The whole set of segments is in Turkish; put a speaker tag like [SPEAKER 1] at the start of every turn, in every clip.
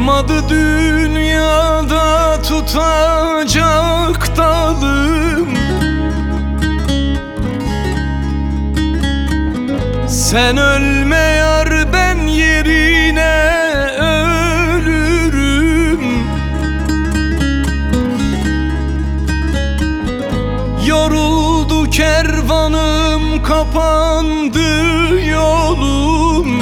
[SPEAKER 1] Kalmadı dünyada tutacak dalım. Sen ölme yar, ben yerine ölürüm. Yoruldu kervanım, kapandı yolum.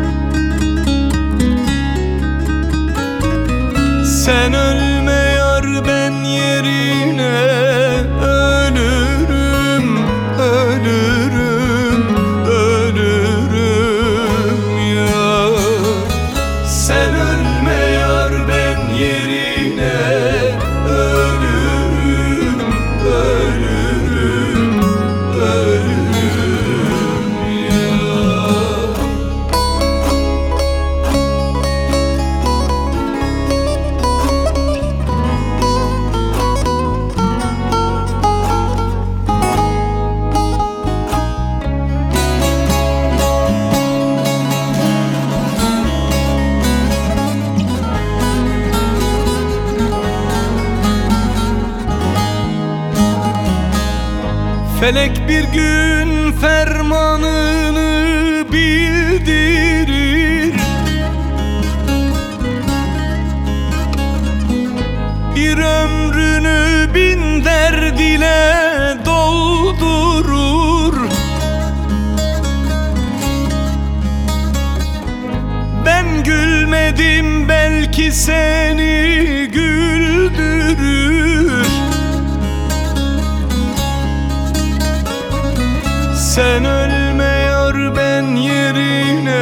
[SPEAKER 1] Sen ölme yar, ben yerine ölürüm, ölürüm, ölürüm ya. Sen ölme yar, ben yerine ölürüm, ölürüm, ölürüm ya. Felek bir gün fermanını bildirir. Bir ömrünü bin derd ile doldurur. Ben gülmedim, belki seni güldürür. Sen ölme yar, ben yerine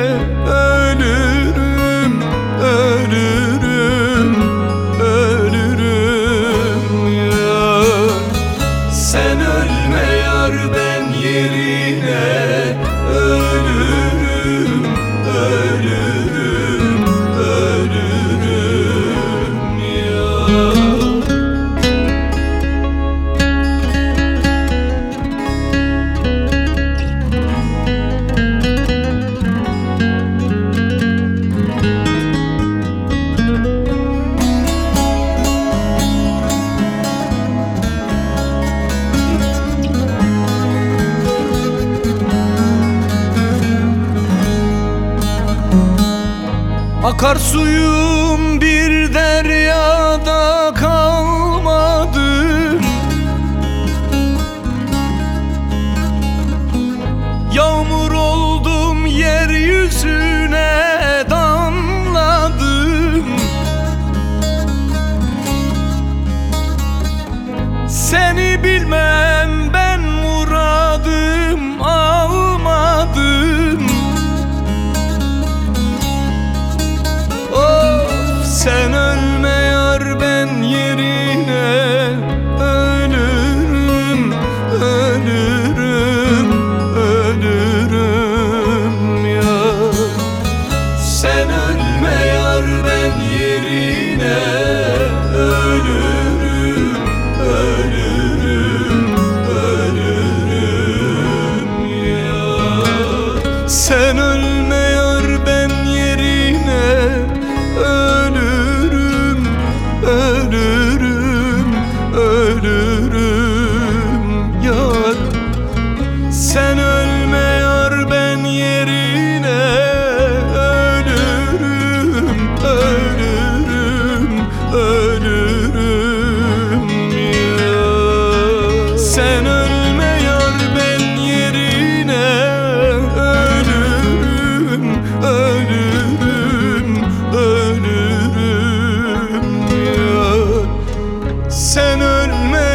[SPEAKER 1] ölürüm, ölürüm, ölürüm ya. Sen ölme yar, ben yerine ölürüm, ölürüm, ölürüm ya. Akarsuyum bir deryada kalmadım. Yağmur oldum, yeryüzüne damladım. Seni bilmem, ben muradım almadım. Sen ölme yar, ben yerine ölürüm, ölürüm, ölürüm ya. Sen ölme yar, ben yerine ölürüm, ölürüm, ölürüm ya. Sen ölme yar, ben yerine ölürüm, ölürüm, ölürüm yar. Sen ölme yar, ben yerine ölürüm, ölürüm, ölürüm ya. Sen ölme yar, ben yerine ölürüm, ölürüm, ölürüm ya. Sen ölme